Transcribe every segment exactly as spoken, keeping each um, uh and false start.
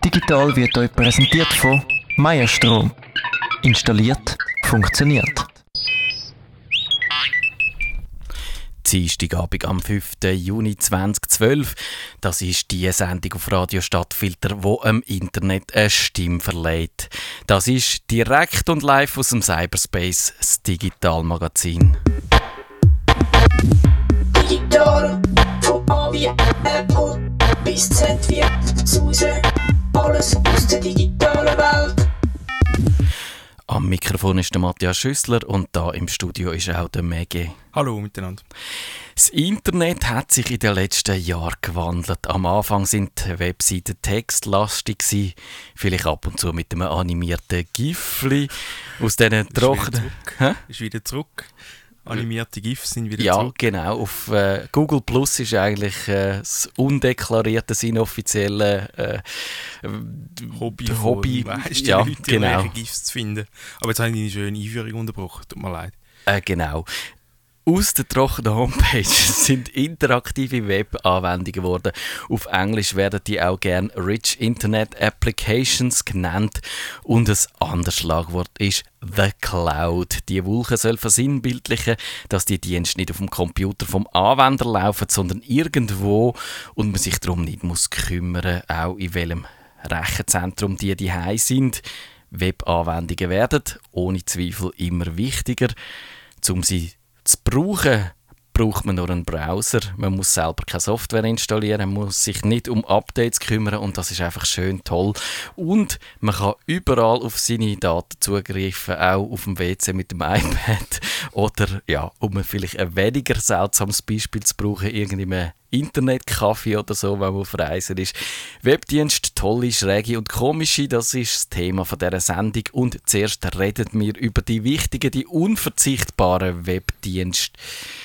Digital wird euch präsentiert von Meierstrom. Installiert, funktioniert. Dienstagabend am fünften Juni zweitausendzwölf. Das ist die Sendung auf Radio Stadtfilter, die dem Internet eine Stimme verleiht. Das ist direkt und live aus dem Cyberspace, das Digitalmagazin. Digital, von A wie Apple bis Z wie Suse, alles aus der digitalen Welt. Am Mikrofon ist der Matthias Schüssler und da im Studio ist auch der Mege. Hallo miteinander. Das Internet hat sich in den letzten Jahren gewandelt. Am Anfang sind die Webseiten textlastig gewesen, vielleicht ab und zu mit einem animierten Gifli aus diesen trockenen... Ist wieder zurück. Animierte GIFs sind wieder ja, zurück. Ja, genau. Auf äh, Google Plus ist eigentlich äh, das undeklarierte, das inoffizielle äh, Hobby, Hobby von meisten ja, Leuten, genau. GIFs zu finden. Aber jetzt habe ich eine schöne Einführung unterbrochen, tut mir leid. Äh, genau. Aus der trockenen Homepage sind interaktive Web-Anwendungen geworden. Auf Englisch werden die auch gerne Rich Internet Applications genannt. Und ein anderes Schlagwort ist The Cloud. Die Wolke soll versinnbildlichen, dass die Dienste nicht auf dem Computer vom Anwender laufen, sondern irgendwo und man sich darum nicht muss kümmern, auch in welchem Rechenzentrum die daheim sind. Web-Anwendungen werden ohne Zweifel immer wichtiger, um sie zu brauchen, braucht man nur einen Browser. Man muss selber keine Software installieren, man muss sich nicht um Updates kümmern und das ist einfach schön toll. Und man kann überall auf seine Daten zugreifen, auch auf dem W C mit dem iPad. Oder, ja, um vielleicht ein weniger seltsames Beispiel zu brauchen, irgendeinem Internetcafé oder so, wenn man auf Reisen ist. Webdienst, tolle, schräge und komische, das ist das Thema von dieser Sendung. Und zuerst reden wir über die wichtigen, die unverzichtbaren Webdienste.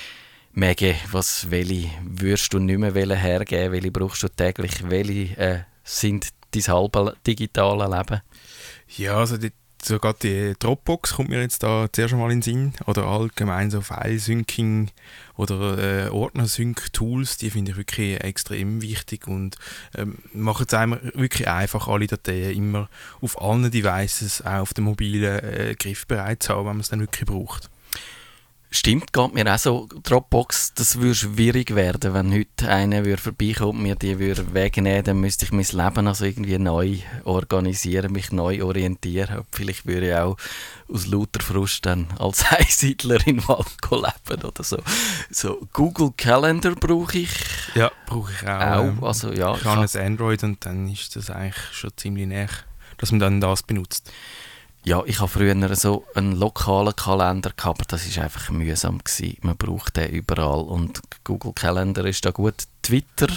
Mege, was, welche würdest du nicht mehr hergeben? Welche brauchst du täglich? Welche äh, sind dein halbes digitale Leben? Ja, also die, sogar die Dropbox kommt mir jetzt da zuerst einmal in den Sinn. Oder allgemein so File-Syncing oder äh, Ordner-Sync-Tools, die finde ich wirklich extrem wichtig und ähm, machen es einem wirklich einfach, alle Dateien immer auf allen Devices, auch auf dem mobilen äh, griffbereit zu haben, wenn man es dann wirklich braucht. Stimmt, geht mir auch so. Dropbox, das würde schwierig werden, wenn heute einer würde vorbeikommen und mir die würde wegnehmen, dann müsste ich mein Leben also irgendwie neu organisieren, mich neu orientieren. Vielleicht würde ich auch aus lauter Frust dann als Einsiedler in den Wald leben oder so. So Google Calendar brauche ich. Ja, brauche ich auch. auch ähm, also, ja, ich habe ein Android und dann ist das eigentlich schon ziemlich näher, dass man dann das benutzt. Ja, ich habe früher so einen lokalen Kalender gehabt, aber das war einfach mühsam gewesen. Man braucht den überall und Google Calendar ist da gut. Twitter?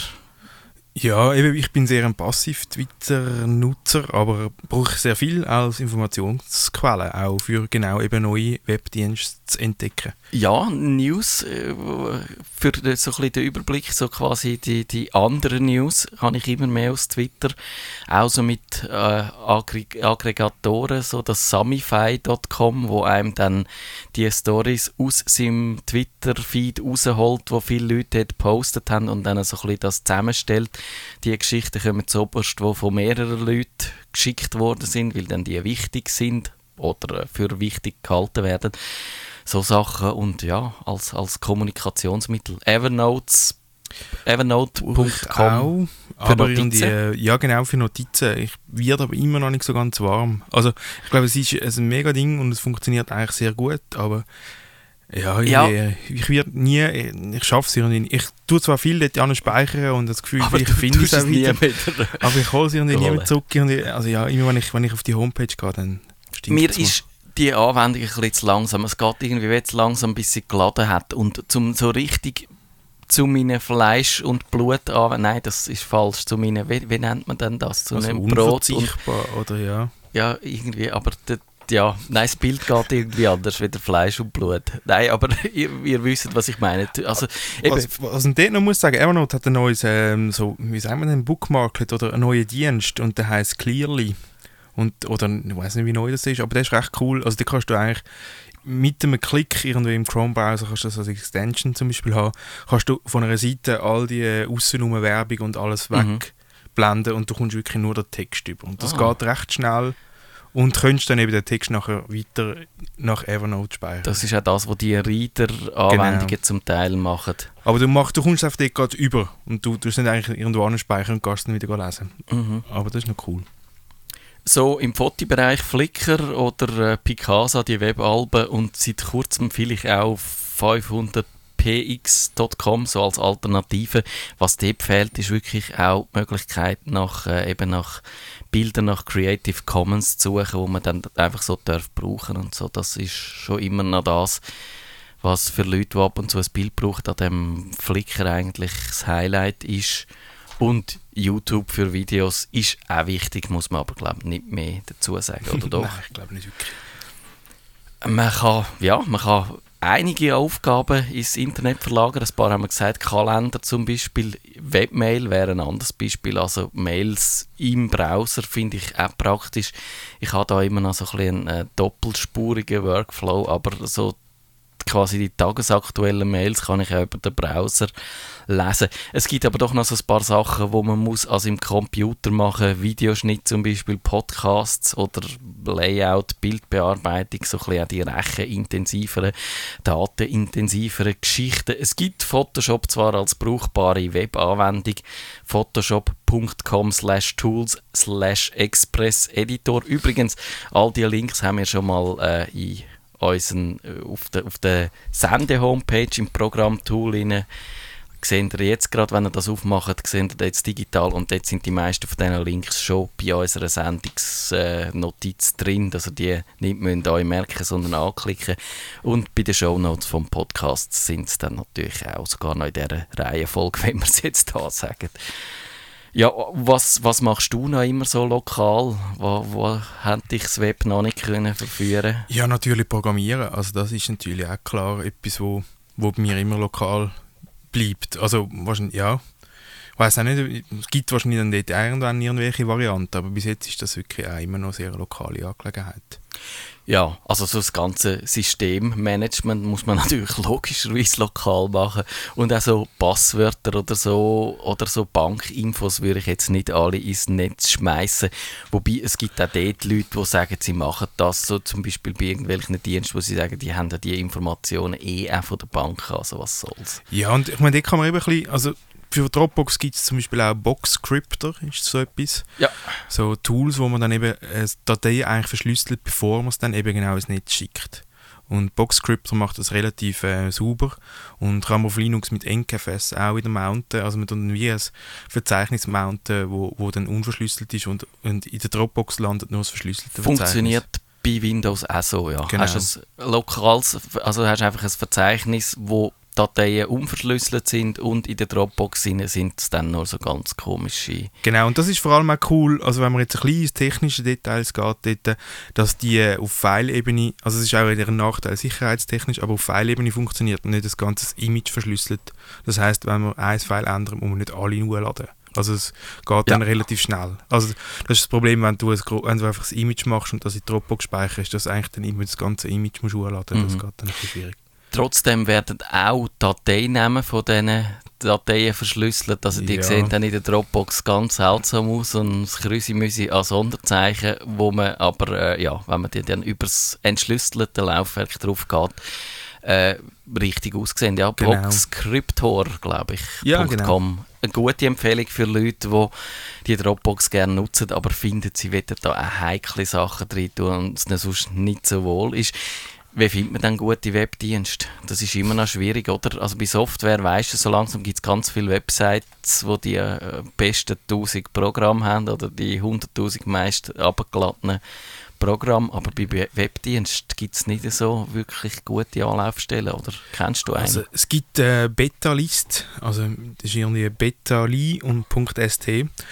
Ja, eben, ich bin sehr ein Passiv-Twitter-Nutzer, aber brauche sehr viel als Informationsquelle, auch für genau eben neue Webdienste zu entdecken. Ja, News, äh, für so ein bisschen den Überblick, so quasi die, die anderen News habe ich immer mehr aus Twitter, auch so mit äh, Aggreg- Aggregatoren, so das Samify Punkt com, wo einem dann die Stories aus seinem Twitter-Feed rausholt, wo viele Leute dort gepostet haben und dann so ein bisschen das zusammenstellt. Die Geschichten kommen zuoberst, die von mehreren Leuten geschickt worden sind, weil dann die wichtig sind oder für wichtig gehalten werden. So Sachen und ja, als, als Kommunikationsmittel. Evernotes, Evernote Punkt com für aber Notizen. Ja, genau, für Notizen. Ich werde aber immer noch nicht so ganz warm. Also ich glaube, es ist ein mega Ding und es funktioniert eigentlich sehr gut, aber ja, ja. ich, ich werde nie, ich schaffe es irgendwie. Ich tue zwar viel dort speichern und das Gefühl, aber ich finde es auch wieder, wieder. aber ich hole es irgendwie nie mehr zurück. Also ja, immer wenn ich, wenn ich auf die Homepage gehe, dann stimmt Mir es ist die Anwendung ein bisschen zu langsam. Es geht irgendwie jetzt langsam, bis sie geladen hat. Und zum so richtig zu meinen Fleisch- und Blut an, nein, das ist falsch, zu meinen, wie, wie nennt man denn das? Zu also einem Brot und, oder ja. Ja, irgendwie, aber das, ja, nein, das Bild geht irgendwie anders, wieder Fleisch und Blut. Nein, aber ihr, ihr wisst, was ich meine. Also, eben, was, was ich dort noch muss sagen, Evernote hat ein neues, ähm, so, wie sagen wir denn, Bookmarklet oder einen neuen Dienst und der heisst Clearly. Und, oder ich weiß nicht, wie neu das ist, aber der ist recht cool. Also da kannst du eigentlich mit einem Klick irgendwie im Chrome-Browser, kannst du das als Extension zum Beispiel haben, kannst du von einer Seite all die Aussenum Werbung und alles weg blenden und du kommst wirklich nur den Text über. Und das Ah. geht recht schnell und könntest dann eben den Text nachher weiter nach Evernote speichern. Das ist auch das, was die Reader-Anwendungen Genau. zum Teil machen. Aber du, machst, du kommst auf dort gerade über und du tust es nicht eigentlich irgendwo anspeichern und kannst es dann wieder lesen. Mhm. Aber das ist noch cool. So im Fotobereich Flickr oder äh, Picasa, die Webalben und seit kurzem vielleicht auch fünfhundert p x Punkt com so als Alternative. Was dort fehlt, ist wirklich auch die Möglichkeit, nach, äh, eben nach Bildern nach Creative Commons zu suchen, wo man dann einfach so darf brauchen und so. Das ist schon immer noch das, was für Leute, die ab und zu ein Bild brauchen, an dem Flickr eigentlich das Highlight ist. Und YouTube für Videos ist auch wichtig, muss man aber glaube ich nicht mehr dazu sagen, oder doch? Nein, ich glaube nicht wirklich. Man kann, ja, man kann einige Aufgaben ins Internet verlagern. Ein paar haben wir gesagt, Kalender zum Beispiel, Webmail wäre ein anderes Beispiel. Also Mails im Browser finde ich auch praktisch. Ich habe da immer noch so ein bisschen einen äh, doppelspurigen Workflow, aber so quasi die tagesaktuellen Mails kann ich auch über den Browser lesen. Es gibt aber doch noch so ein paar Sachen, wo man muss also im Computer machen, Videoschnitt zum Beispiel, Podcasts oder Layout, Bildbearbeitung, so ein bisschen auch die rechenintensiveren, datenintensiveren Geschichten. Es gibt Photoshop zwar als brauchbare Webanwendung, photoshop punkt com slash tools slash express editor. Übrigens, all diese Links haben wir schon mal äh, in unseren, auf der, auf der Sende-Homepage im Programmtool rein. Seht ihr jetzt gerade, wenn ihr das aufmacht, seht ihr jetzt digital und dort sind die meisten von diesen Links schon bei unserer Sendungsnotiz drin, dass ihr die nicht müsst euch merken, sondern anklicken. Und bei den Shownotes vom Podcast sind es dann natürlich auch sogar noch in dieser Reihenfolge, wenn wir es jetzt da sagen. Ja, was, was machst du noch immer so lokal? Wo, wo hat dich das Web noch nicht können verführen? Ja, natürlich programmieren. Also das ist natürlich auch klar etwas, wo, wo bei mir immer lokal bleibt. Also wahrscheinlich, ja. Ich weiss auch nicht, es gibt wahrscheinlich dann dort irgendwann irgendwelche Varianten, aber bis jetzt ist das wirklich auch immer noch eine sehr lokale Angelegenheit. Ja, also so das ganze Systemmanagement muss man natürlich logischerweise lokal machen und auch so Passwörter oder so oder so Bankinfos würde ich jetzt nicht alle ins Netz schmeißen. Wobei es gibt auch dort Leute, die sagen, sie machen das, so zum Beispiel bei irgendwelchen Diensten, wo sie sagen, die haben ja die Informationen eh auch von der Bank, also was soll's. Ja, und ich meine, dort kann man eben ein bisschen, also für Dropbox gibt es zum Beispiel auch Boxcryptor, ist so etwas. Ja. So Tools, wo man dann eben äh, Dateien eigentlich verschlüsselt, bevor man es dann eben genau ins Netz schickt. Und Boxcryptor macht das relativ äh, sauber und kann man auf Linux mit N K F S auch wieder mounten. Also man kann dann wie ein Verzeichnis mounten, wo, wo dann unverschlüsselt ist und, und in der Dropbox landet nur das verschlüsselte Funktioniert Verzeichnis. bei Windows auch so, ja. Genau. Hast ein lokales, also hast einfach ein Verzeichnis, wo Dateien unverschlüsselt sind und in der Dropbox sind es dann nur so ganz komische. Genau, und das ist vor allem auch cool, also wenn man jetzt ein bisschen ins technische Details geht, dort, dass die auf File-Ebene, also es ist auch wieder ein Nachteil sicherheitstechnisch, aber auf File-Ebene funktioniert und nicht das ganze Image verschlüsselt. Das heisst, wenn man ein File ändert, muss man nicht alle hochladen. Also es geht dann Ja. relativ schnell. Also das ist das Problem, wenn du, ein, wenn du einfach das Image machst und das in Dropbox speicherst, dass eigentlich dann immer das ganze Image musst hochladen. Das Mhm. geht dann ein bisschen schwierig. Trotzdem werden auch Dateinamen von diesen Dateien verschlüsselt. Also die Ja. sehen dann in der Dropbox ganz seltsam aus und das Krüsi-Müsi an Sonderzeichen, wo man aber, äh, ja, wenn man die dann über das entschlüsselte Laufwerk drauf geht, äh, richtig aussehen. Ja, Genau. Boxcryptor, glaube ich, Ja, Punkt genau. com. Eine gute Empfehlung für Leute, die die Dropbox gerne nutzen, aber finden, sie wollen da auch heikle Sachen drin tun und es ihnen sonst nicht so wohl ist. Wie findet man dann gute Webdienste? Das ist immer noch schwierig, oder? Also bei Software weisst du, so langsam gibt es ganz viele Websites, die die äh, besten tausend Programme haben oder die hunderttausend meist abgeladenen Programme, aber bei Be- Webdiensten gibt es nicht so wirklich gute Anlaufstellen, oder kennst du einen? Also es gibt äh, Betalist, also das ist irgendwie betali und .st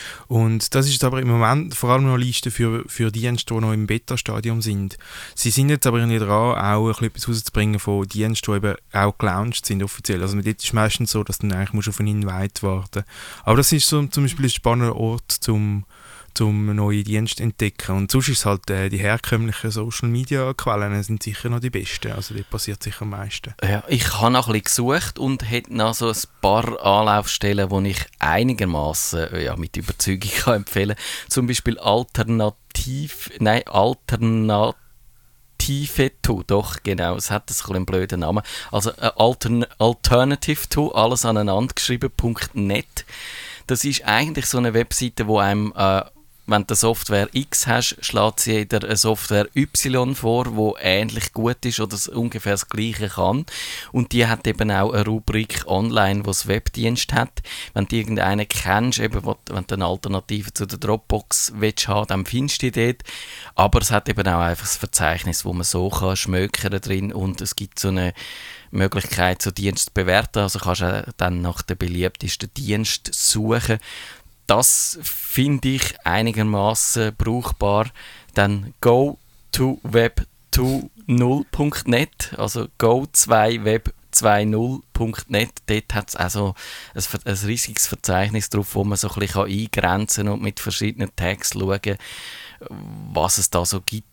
und das ist aber im Moment vor allem noch eine Liste für, für Dienste, die noch im Beta-Stadium sind. Sie sind jetzt aber irgendwie dran, auch ein bisschen etwas rauszubringen von Diensten, die eben auch gelauncht sind offiziell. Also dort ist es meistens so, dass du dann eigentlich musst auf einen Invite warten. Aber das ist so, zum Beispiel ein spannender Ort, zum um neue Dienste zu entdecken. Und sonst ist es halt, äh, die herkömmlichen Social-Media-Quellen sind sicher noch die besten. Also dort passiert sicher am meisten. Ja, ich habe noch ein bisschen gesucht und hätte noch so ein paar Anlaufstellen, die ich einigermaßen ja, mit Überzeugung kann empfehlen kann. Zum Beispiel Alternativ, nein, Alternativ Tiveto, doch, genau, es hat ein einen blöden Namen. Also äh, Altern- Alternative to, alles aneinander geschrieben, .net. Das ist eigentlich so eine Webseite, wo einem, äh, wenn du Software X hast, schlägt sie dir eine Software Y vor, die ähnlich gut ist oder ungefähr das Gleiche kann. Und die hat eben auch eine Rubrik online, die das Webdienst hat. Wenn du irgendeinen kennst, eben, wenn du eine Alternative zu der Dropbox willst haben, dann findest du die dort. Aber es hat eben auch einfach ein Verzeichnis, wo man so kann schmökern drin, und es gibt so eine Möglichkeit, so Dienste zu bewerten. Also kannst du dann nach dem beliebtesten Dienst suchen. Das finde ich einigermaßen brauchbar. Dann go to web zwei null punkt net, also go zwei web zwei null punkt net. Dort hat es also ein, ein riesiges Verzeichnis drauf, wo man so ein bisschen eingrenzen kann und mit verschiedenen Tags schauen, was es da so gibt.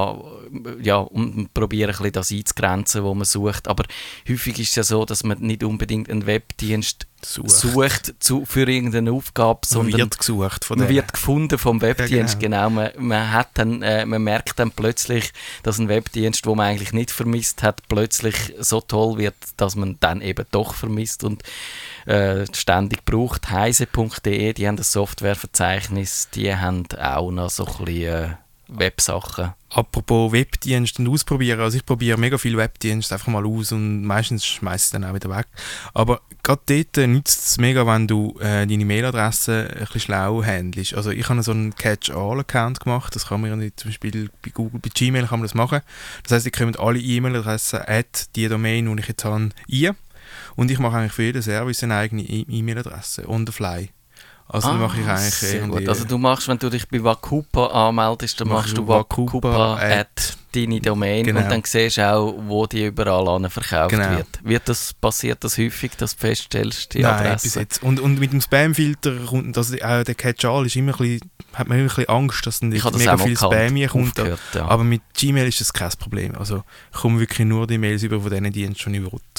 Ja, und probieren ein bisschen das einzugrenzen, wo man sucht. Aber häufig ist es ja so, dass man nicht unbedingt einen Webdienst sucht, sucht zu, für irgendeine Aufgabe, sondern man wird gesucht von man denen. wird gefunden vom Webdienst. Ja, genau. genau. Man, man, hat dann, äh, man merkt dann plötzlich, dass ein Webdienst, den man eigentlich nicht vermisst hat, plötzlich so toll wird, dass man dann eben doch vermisst und äh, ständig braucht. heise punkt de, die haben das Softwareverzeichnis, die haben auch noch so ein bisschen äh, Websachen. Apropos Webdienste und ausprobieren, also ich probiere mega viele Webdienste einfach mal aus und meistens schmeiße ich dann auch wieder weg. Aber gerade dort nützt es mega, wenn du äh, deine Mailadresse ein bisschen schlau handelst. Also ich habe so einen Catch-all-Account gemacht, das kann man ja zum Beispiel bei Google, bei Gmail kann man das machen. Das heisst, ich komme alle E-Mail-Adressen at die Domain, die ich jetzt habe, ein. Und ich mache eigentlich für jeden Service eine eigene e- E-Mail-Adresse, on the fly. Also ah, mache ich eigentlich sehr gut. Also du machst, wenn du dich bei Wakupa anmeldest, dann machst du Wakupa at deine Domain, genau. Und dann siehst du auch, wo die überall an verkauft genau. wird. Wird das, passiert das häufig, dass du feststellst, die Nein, Adresse? Bis jetzt. Und, und mit dem Spam-Filter kommt, also äh, der Catch-all ist immer ein bisschen, hat man immer ein bisschen Angst, dass dann mega viel Spam hier kommt. Aufgehört, ja. Aber mit Gmail ist das kein Problem. Also ich komme wirklich nur die Mails über von diesen Diensten, die ich will.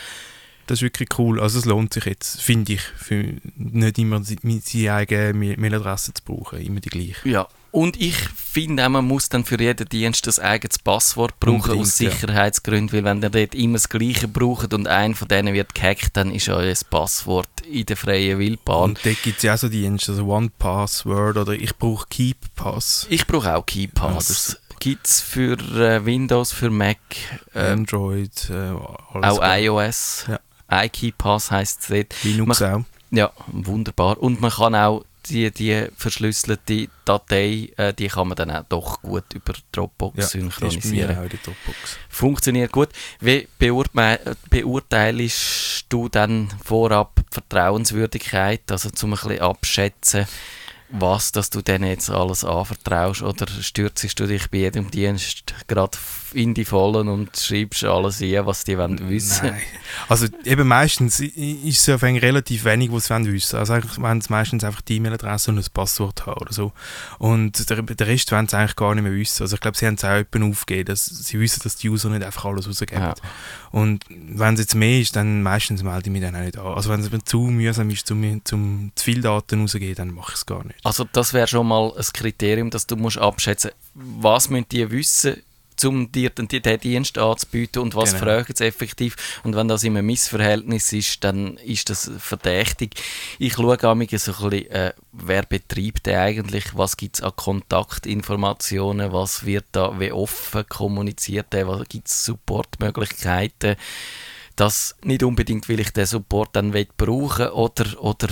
Das ist wirklich cool. Also es lohnt sich jetzt, finde ich, für nicht immer seine eigene Mailadresse zu brauchen, immer die gleiche. Ja, und ich finde auch, man muss dann für jeden Dienst das eigenes Passwort brauchen, unbedingt, aus Sicherheitsgründen, ja. Weil wenn ihr dort immer das Gleiche braucht und einer von denen wird gehackt, dann ist euer Passwort in der freien Wildbahn. Und dort gibt es ja auch so Dienste, also OnePassword oder ich brauche KeepPass. Ich brauche auch KeepPass. Ja, gibt es für äh, Windows, für Mac, äh, Android, äh, alles auch gut. iOS. Ja. iKeePass heisst es dort. Linux man, auch. Ja, wunderbar. Und man kann auch die, die verschlüsselte Datei, äh, die kann man dann auch doch gut über Dropbox ja, synchronisieren. Auch die Dropbox. Funktioniert gut. Wie beurte- beurteilst du dann vorab die Vertrauenswürdigkeit, also zum ein bisschen abschätzen, was, dass du denen jetzt alles anvertraust, oder stürzest du dich bei jedem Dienst gerade in die Vollen und schreibst alles ein, was die wollen wissen? Nein. Also eben meistens ist es ja relativ wenig, was sie wissen wollen. Also eigentlich wollen sie meistens einfach die E-Mail-Adresse und ein Passwort haben oder so. Und der, der Rest wollen sie eigentlich gar nicht mehr wissen. Also ich glaube, sie haben es auch jemanden aufgegeben, dass sie wissen, dass die User nicht einfach alles rausgeben. Ja. Und wenn es jetzt mehr ist, dann meistens melde ich mich dann auch nicht an. Also wenn es mir zu mühsam ist, zum, zum zu viele Daten rauszugeben, dann mache ich es gar nicht. Also das wäre schon mal ein Kriterium, dass du musst abschätzen musst, was müssen die wissen, um dir den, den Dienst anzubieten, und was genau. fragen sie effektiv. Und wenn das in einem Missverhältnis ist, dann ist das verdächtig. Ich schaue auch so ein bisschen, äh, wer betreibt den eigentlich, was gibt es an Kontaktinformationen, was wird da, wie offen kommuniziert der, was gibt es Supportmöglichkeiten. Das nicht unbedingt, weil ich den Support dann brauchen will, oder, oder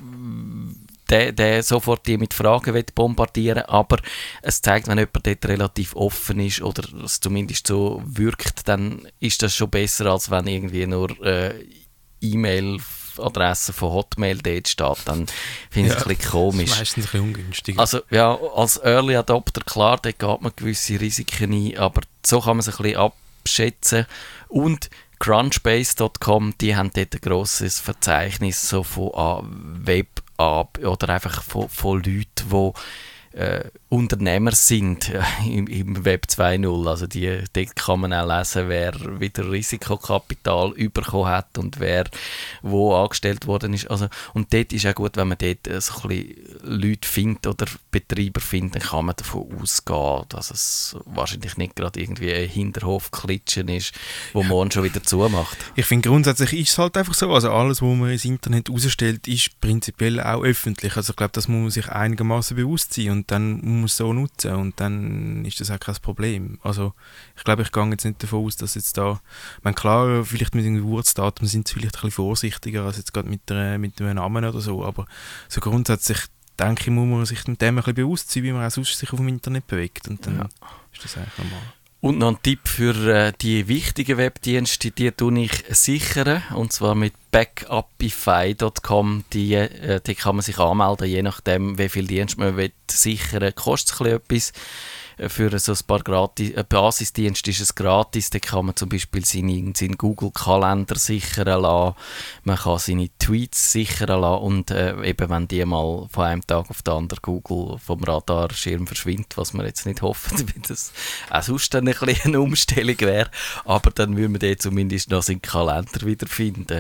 der, der sofort die mit Fragen will bombardieren, aber es zeigt, wenn jemand dort relativ offen ist oder es zumindest so wirkt, dann ist das schon besser, als wenn irgendwie nur äh, E-Mail-Adresse von Hotmail dort steht. Dann finde ich es ja, ein bisschen komisch. Das ist meistens ein bisschen ungünstig. Also ja, als Early Adopter, klar, dort geht man gewisse Risiken ein, aber so kann man es ein bisschen abschätzen. Und Crunchbase Punkt com, die haben dort ein grosses Verzeichnis so von uh, Web ab oder einfach von, von Leuten, die äh, Unternehmer sind äh, im, im Web zwei Punkt null. Also die, dort kann man auch lesen, wer wieder Risikokapital bekommen hat und wer wo angestellt worden ist. Also, und dort ist auch gut, wenn man dort äh, so ein bisschen Leute findet oder Betreiber findet, dann kann man davon ausgehen, dass es wahrscheinlich nicht gerade irgendwie ein Hinterhof-Klitschen ist, wo ja. morgen schon wieder zumacht. Ich finde, grundsätzlich ist es halt einfach so, also alles, was man ins Internet rausstellt, ist prinzipiell auch öffentlich. Also ich glaube, das muss man sich einigermaßen bewusst sein und dann muss man es so nutzen und dann ist das auch kein Problem. Also ich glaube, ich gehe jetzt nicht davon aus, dass jetzt da, ich meine, klar, vielleicht mit den Geburtsdatum sind sie vielleicht ein bisschen vorsichtiger als jetzt gerade mit, der, mit einem Namen oder so, aber so grundsätzlich denke ich, muss man sich mit dem ein bisschen bewusst sein, wie man auch sonst sich auf dem Internet bewegt und dann ja. ist das eigentlich normal. Und noch ein Tipp für äh, die wichtigen Webdienste, die tue ich sichern, und zwar mit backupify Punkt com. Die, äh, die kann man sich anmelden, je nachdem, wie viel Dienst man will sichern, kostet es etwas. Für so ein paar gratis, äh, Basisdienste ist es gratis, da kann man zum Beispiel seinen, seinen Google-Kalender sichern lassen, man kann seine Tweets sichern lassen und äh, eben wenn die mal von einem Tag auf den anderen Google vom Radarschirm verschwindet, was wir jetzt nicht hoffen, weil das auch sonst dann ein bisschen eine Umstellung wäre, aber dann würde man den zumindest noch seinen Kalender wiederfinden.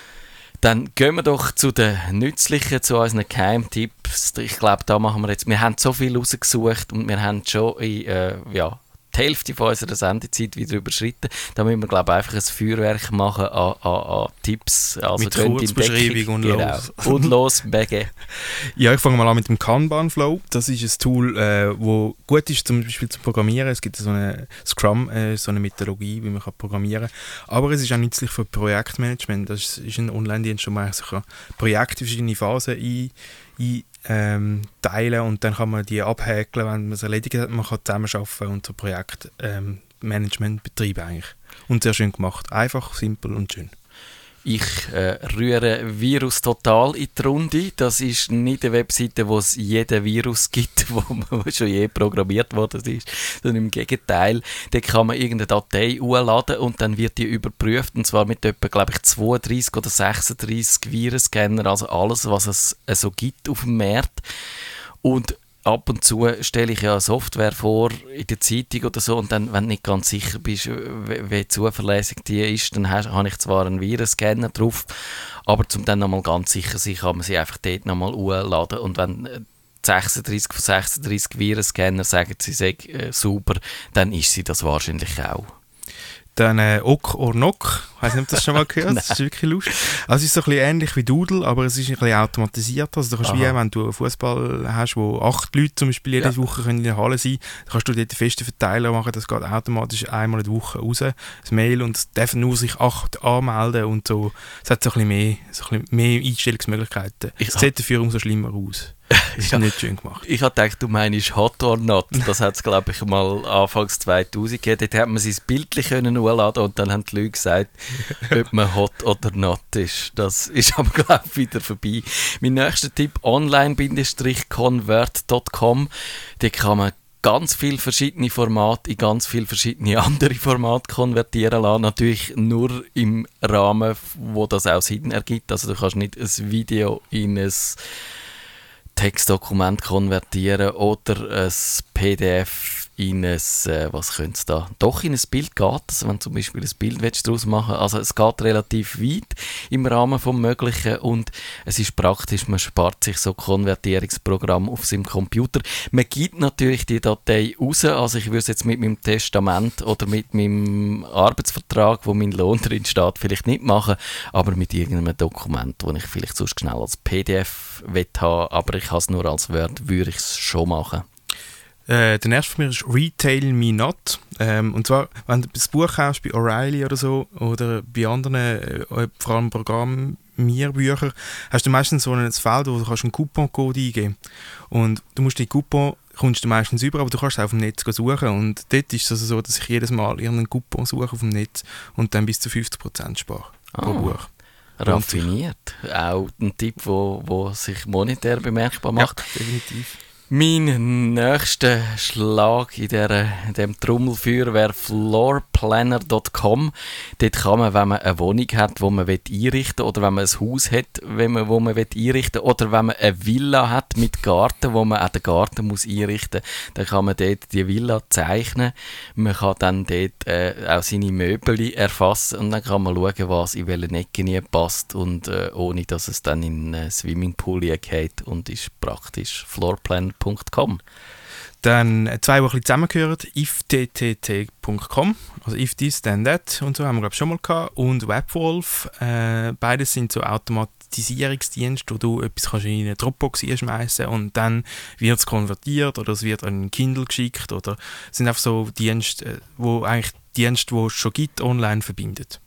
Dann gehen wir doch zu den nützlichen, zu unseren Geheimtipps. Ich glaube, da machen wir jetzt, wir haben so viel rausgesucht und wir haben schon in, äh, ja, die Hälfte von unserer Sendezeit wieder überschritten. Da müssen wir, glaube ich, einfach ein Feuerwerk machen an, an, an Tipps. Also mit Kurzbeschreibung und genau. los. Und los, Bege. Ja, ich fange mal an mit dem Kanban Flow. Das ist ein Tool, äh, wo gut ist, zum Beispiel zu programmieren. Es gibt so eine Scrum, äh, so eine Methodologie, wie man kann programmieren kann. Aber es ist auch nützlich für Projektmanagement. Das ist ein Online-Dienst, wo man so Projekte in verschiedene Phasen ein, ein Ähm, teilen und dann kann man die abhäkeln, wenn man es erledigt hat. Man kann zusammenarbeiten und so Projektmanagement ähm, betreiben eigentlich. Und sehr schön gemacht. Einfach, simpel und schön. Ich äh, rühre Virus total in die Runde. Das ist nicht eine Webseite, wo es jeden Virus gibt, wo schon je programmiert worden ist, sondern im Gegenteil. Da kann man irgendeine Datei hochladen und dann wird die überprüft, und zwar mit etwa, glaube ich, zweiunddreißig oder sechsunddreißig Virenscanner, also alles, was es äh, so gibt auf dem Markt. Und ab und zu stelle ich ja Software vor in der Zeitung oder so, und dann, wenn du nicht ganz sicher bist, wie, wie zuverlässig die ist, dann habe ich zwar einen Virenscanner drauf, aber um dann nochmal ganz sicher zu sein, kann man sie einfach dort nochmal hochladen, und wenn sechsunddreißig von sechsunddreißig Virenscanner sagen, sie sei äh, sauber, dann ist sie das wahrscheinlich auch. Dann äh, Ok or Knock, ich weiß nicht, ob du das schon mal gehört hast, das ist wirklich lustig. Also es ist so ein bisschen ähnlich wie Doodle, aber es ist ein bisschen automatisiert. Also du kannst Aha. wie, wenn du einen Fußball hast, wo acht Leute zum Beispiel jede ja. Woche können in der Halle sein, dann kannst du dort einen festen Verteiler machen, das geht automatisch einmal in der Woche raus, das Mail, und es dürfen nur sich acht anmelden und so. Es hat so ein bisschen mehr, so ein bisschen mehr Einstellungsmöglichkeiten. Es sieht dafür umso schlimmer aus. Das ist ja nicht schön gemacht. Ich habe gedacht, du meinst Hot or Not. Das hat es, glaube ich, mal Anfangs zweitausend gegeben. Dort hat man sein Bildchen hochladen und dann haben die Leute gesagt, ob man Hot oder Not ist. Das ist aber, glaube ich, wieder vorbei. Mein nächster Tipp, online convert Punkt com. Da kann man ganz viele verschiedene Formate in ganz viele verschiedene andere Formate konvertieren lassen. Natürlich nur im Rahmen, wo das auch Sinn ergibt. Also du kannst nicht ein Video in ein Textdokument konvertieren oder ein P D F in ein, äh, was könnte es da? Doch in ein Bild geht, also wenn du zum Beispiel ein Bild willst daraus machen, also es geht relativ weit im Rahmen vom Möglichen und es ist praktisch, man spart sich so Konvertierungsprogramm auf seinem Computer. Man gibt natürlich die Datei raus, also ich würde es jetzt mit meinem Testament oder mit meinem Arbeitsvertrag, wo mein Lohn drin steht, vielleicht nicht machen, aber mit irgendeinem Dokument, das ich vielleicht sonst schnell als P D F will haben, aber ich habe es nur als Word, würde ich es schon machen. Äh, der nächste von mir ist Retail Me Not. Ähm, und zwar, wenn du das Buch kaufst bei O'Reilly oder so oder bei anderen, äh, vor allem Programmierbüchern, hast du meistens so ein Feld, wo du kannst einen Couponcode eingeben kannst. Und du musst den Coupon, kommst du meistens über, aber du kannst es auch auf dem Netz suchen. Und dort ist es also so, dass ich jedes Mal irgendeinen Coupon suche auf dem Netz und dann bis zu fünfzig Prozent spare pro ah. Buch. Raffiniert. Auch ein Tipp, wo, wo sich monetär bemerkbar macht. Ja, definitiv. Mein nächster Schlag in, der, in dem Trommelfeuer wäre floorplanner Punkt com. Dort kann man, wenn man eine Wohnung hat, die man einrichten will, oder wenn man ein Haus hat, wenn man, wo man einrichten will, oder wenn man eine Villa hat mit Garten, wo man auch den Garten muss einrichten muss, dann kann man dort die Villa zeichnen. Man kann dann dort äh, auch seine Möbel erfassen und dann kann man schauen, was in welchen Ecken nie passt, und äh, ohne dass es dann in einen Swimmingpool geht, und ist praktisch. floorplanner Punkt com. Dann zwei, die ein bisschen zusammengehören, if t t t Punkt com, also if this then that und so, haben wir glaube ich schon mal gehabt, und Webwolf, äh, beides sind so Automatisierungsdienste, wo du etwas kannst in eine Dropbox einschmeißen und dann wird es konvertiert oder es wird an ein Kindle geschickt, oder es sind einfach so Dienste, wo eigentlich Dienste, die es schon gibt, online verbindet.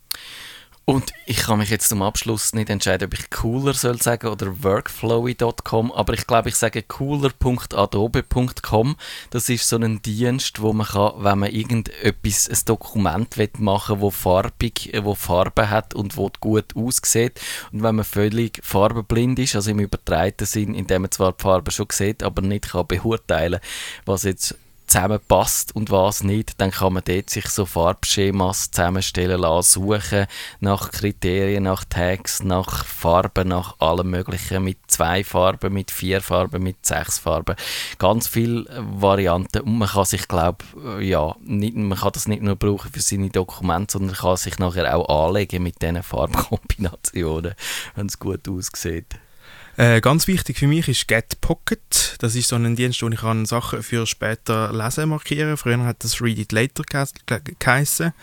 Und ich kann mich jetzt zum Abschluss nicht entscheiden, ob ich Cooler soll sagen oder workflowy Punkt com, aber ich glaube, ich sage cooler Punkt adobe Punkt com. Das ist so ein Dienst, wo man kann, wenn man irgendetwas, ein Dokument machen will, das farbig, wo Farbe hat und wo gut aussieht, und wenn man völlig farbenblind ist, also im übertreiten Sinn, indem man zwar die Farbe schon sieht, aber nicht kann beurteilen, was jetzt zusammenpasst und was nicht, dann kann man dort sich so Farbschemas zusammenstellen lassen, suchen nach Kriterien, nach Tags, nach Farben, nach allem Möglichen, mit zwei Farben, mit vier Farben, mit sechs Farben. Ganz viele Varianten, und man kann sich, glaube ja, nicht, man kann das nicht nur brauchen für seine Dokumente, sondern kann sich nachher auch anlegen mit diesen Farbkombinationen, wenn es gut aussieht. Äh, ganz wichtig für mich ist Getpocket. Das ist so ein Dienst, wo ich kann Sachen für später lesen markieren. Früher hat das Read It Later geheissen.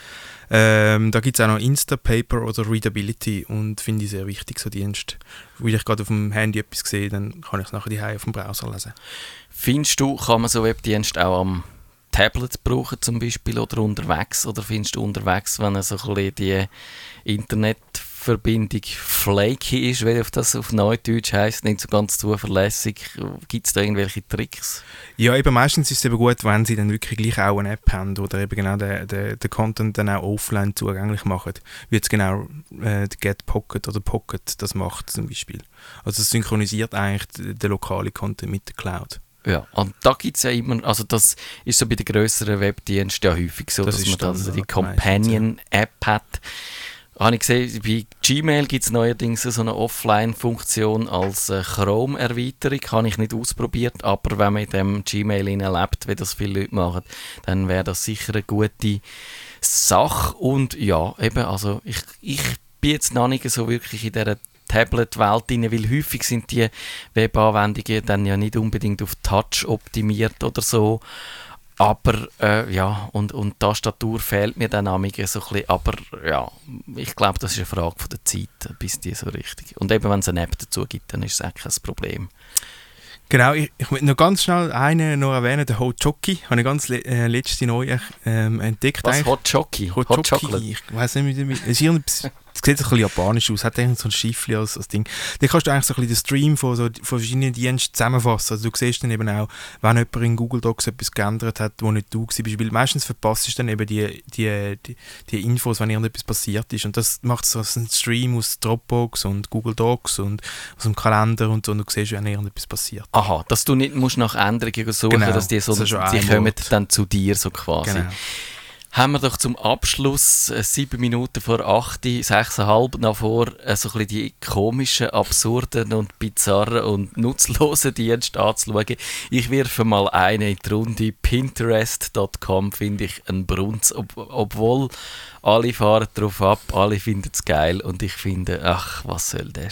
Ähm, da gibt es auch noch Instapaper oder Readability, und finde ich sehr wichtig, so Dienst. Weil ich gerade auf dem Handy etwas sehe, dann kann ich es nachher daheim auf dem Browser lesen. Findest du, kann man so Webdienste auch am Tablet brauchen zum Beispiel oder unterwegs? Oder findest du unterwegs, wenn er so ein bisschen die Internetverbindung flaky ist, wie das auf Neudeutsch heisst, nicht so ganz zuverlässig? Gibt es da irgendwelche Tricks? Ja, eben meistens ist es eben gut, wenn sie dann wirklich gleich auch eine App haben oder eben genau den, den, den Content dann auch offline zugänglich machen. Wie jetzt genau äh, Getpocket oder Pocket das macht zum Beispiel. Also es synchronisiert eigentlich den lokalen Content mit der Cloud. Ja, und da gibt es ja immer, also das ist so bei den grösseren Webdiensten ja häufig so, das dass man da also die meistens, Companion-App hat. Habe ich gesehen, bei Gmail gibt es neuerdings so eine Offline-Funktion als äh, Chrome-Erweiterung. Habe ich nicht ausprobiert, aber wenn man in dem Gmail lebt, wie das viele Leute machen, dann wäre das sicher eine gute Sache. Und ja, eben, also ich, ich bin jetzt noch nicht so wirklich in dieser Tablet-Welt rein, weil häufig sind die Webanwendungen dann ja nicht unbedingt auf Touch optimiert oder so, aber äh, ja, und, und die Tastatur fehlt mir dann auch so ein bisschen, aber ja, ich glaube, das ist eine Frage von der Zeit, bis die so richtig, und eben wenn es eine App dazu gibt, dann ist es auch kein Problem. Genau, ich, ich möchte noch ganz schnell einen noch erwähnen, den Hot Jockey, habe ich ganz le- äh, letzte neu ähm, entdeckt. Was, Hot Jockey? Hot, Hot Jockey, Chocolate? ich weiß nicht, wie es ist irgendetwas. Es sieht ein bisschen japanisch aus, hat eigentlich so ein Schiffchen als, als Ding. Da kannst du eigentlich so ein bisschen den Stream von, so, von verschiedenen Diensten zusammenfassen. Also du siehst dann eben auch, wenn jemand in Google Docs etwas geändert hat, wo nicht du warst. Weil meistens verpasst du dann eben die, die, die, die Infos, wenn irgendetwas passiert ist. Und das macht so einen Stream aus Dropbox und Google Docs und aus dem Kalender und so. Und du siehst, wenn irgendetwas passiert. Aha, dass du nicht musst nach Änderungen suchen, genau, dass die so, das die kommen dann zu dir so quasi. Genau. Haben wir doch zum Abschluss äh, sieben Minuten vor acht, sechseinhalb noch vor, äh, so ein bisschen die komischen, absurden und bizarren und nutzlosen Dienste anzuschauen. Ich wirfe mal eine in die Runde. Pinterest Punkt com finde ich ein Brunz, ob, obwohl alle fahren drauf ab, alle finden es geil, und ich finde, ach, was soll das?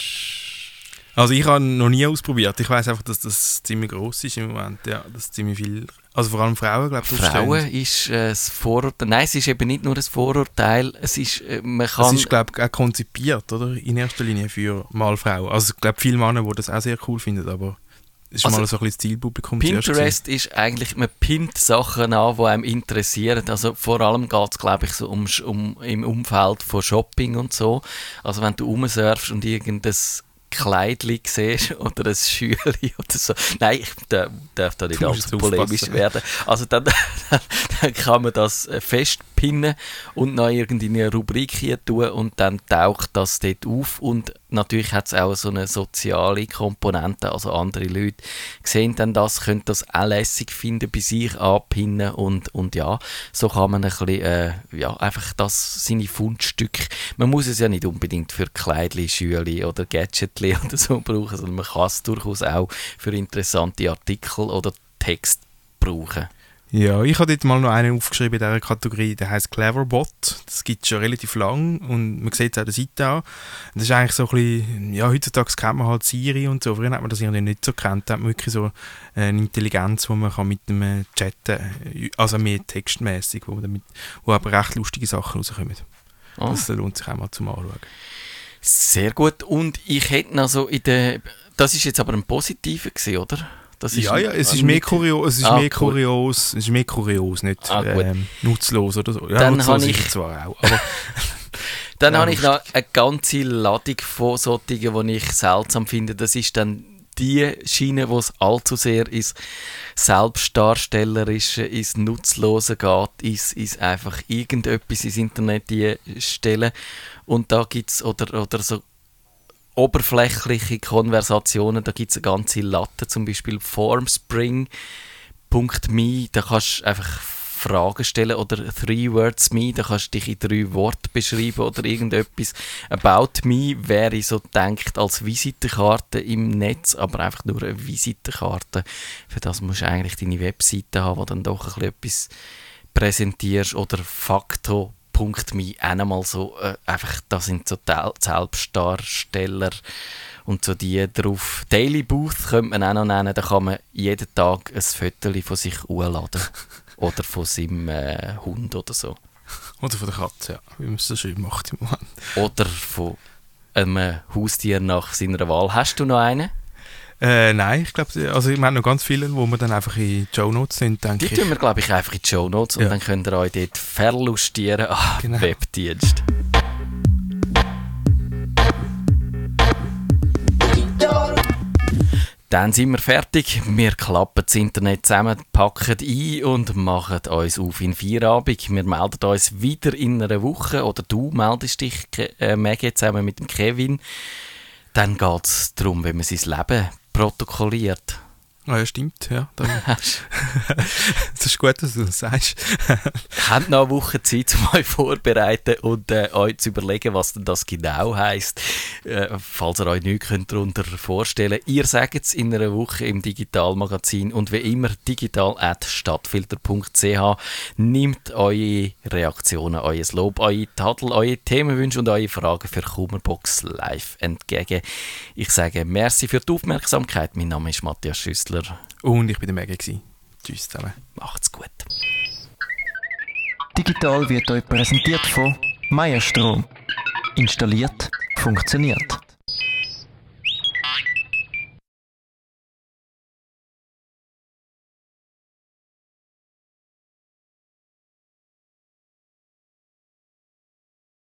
Also ich habe noch nie ausprobiert. Ich weiss einfach, dass das ziemlich gross ist im Moment. Ja, das ist ziemlich viel. Also vor allem Frauen, glaube ich. Frauen ist äh, das Vorurteil. Nein, es ist eben nicht nur ein Vorurteil. Es ist, äh, man kann... Es ist, glaube ich, auch konzipiert, oder? In erster Linie für mal Frauen. Also ich glaube, viele Männer, die das auch sehr cool finden, aber es ist also, mal so ein bisschen das Zielpublikum. Pinterest ist eigentlich, man pinnt Sachen an, die einem interessieren. Also vor allem geht es, glaube ich, so um, um im Umfeld von Shopping und so. Also wenn du rumsurfst und irgendein Kleidli siehst oder ein Schüchli oder so. Nein, ich darf, darf da nicht allzu polemisch werden. Also dann, dann kann man das fest anpinnen und noch irgendeine Rubrik hier tun und dann taucht das dort auf und natürlich hat es auch so eine soziale Komponente, also andere Leute sehen dann das, können das auch lässig finden, bei sich anpinnen und, und ja, so kann man ein bisschen, äh, ja, einfach das, seine Fundstücke, man muss es ja nicht unbedingt für Kleidli, Schüli oder Gadgetli oder so brauchen, sondern man kann es durchaus auch für interessante Artikel oder Text brauchen. Ja, ich habe dort mal noch einen aufgeschrieben in dieser Kategorie, der heisst Cleverbot. Das gibt es schon relativ lang und man sieht es auch an der Seite an. Das ist eigentlich so ein bisschen, ja, heutzutage kennt man halt Siri und so, früher hat man das irgendwie nicht so gekannt. Da hat man wirklich so eine Intelligenz, wo man kann mit dem chatten kann, also mehr textmäßig, wo, damit, wo aber recht lustige Sachen rauskommen. Oh. Das lohnt sich auch mal zum Anschauen. Sehr gut, und ich hätte noch so in der, das ist jetzt aber ein positiver gewesen, oder? Das ist ja, ja, es ist mehr kurios, es ist ah, mehr kurios, es ist mehr kurios, nicht ah, ähm, nutzlos oder so. Ja, dann nutzlos ich, ist zwar auch, aber dann habe ich noch eine ganze Ladung von solchen, die ich seltsam finde. Das ist dann die Schiene, wo es allzu sehr ins Selbstdarstellerische, ins Nutzlose geht, ins, ins einfach irgendetwas ins Internet stellen. Und da gibt es, oder, oder so oberflächliche Konversationen, da gibt es eine ganze Latte, zum Beispiel formspring punkt me, da kannst du einfach Fragen stellen, oder three words me, da kannst du dich in drei Worten beschreiben oder irgendetwas. About me wäre so gedacht als Visitenkarte im Netz, aber einfach nur eine Visitenkarte. Für das musst du eigentlich deine Webseite haben, wo dann doch ein bisschen etwas präsentierst, oder Facto Punkt me, einmal so, äh, einfach, das sind so Selbstdarsteller und so die drauf. Daily Booth könnte man auch noch nennen, da kann man jeden Tag ein Foto von sich hochladen. Oder von seinem äh, Hund oder so. Oder von der Katze, ja, wie man es so schön macht im Moment. Oder von einem Haustier nach seiner Wahl. Hast du noch einen? Äh, nein, ich glaube, also wir haben noch ganz viele, wo wir dann einfach in die Shownotes sind, denke ich. Die tun wir, glaube ich, einfach in die Shownotes und ja. Dann könnt ihr euch dort verlustieren am genau. Webdienst. Dann sind wir fertig. Wir klappen das Internet zusammen, packen ein und machen uns auf in Feierabend. Wir melden uns wieder in einer Woche, oder du meldest dich, äh, Maggie, zusammen mit dem Kevin. Dann geht es darum, wie man sein Leben protokolliert. Ah ja, stimmt, ja. Das ist gut, dass du das sagst. Habt noch eine Woche Zeit, um euch vorzubereiten und äh, euch zu überlegen, was denn das genau heisst. Äh, falls ihr euch nichts darunter vorstellen könnt. Ihr sagt es in einer Woche im Digitalmagazin, und wie immer digital at stadtfilter punkt c h. Nehmt eure Reaktionen, euer Lob, eure Tadel, eure Themenwünsche und eure Fragen für Kummerbox live entgegen. Ich sage merci für die Aufmerksamkeit. Mein Name ist Matthias Schüssler. Und ich war der Maggie. Tschüss zusammen. Macht's gut. Digital wird euch präsentiert von Meierstrom. Installiert, funktioniert.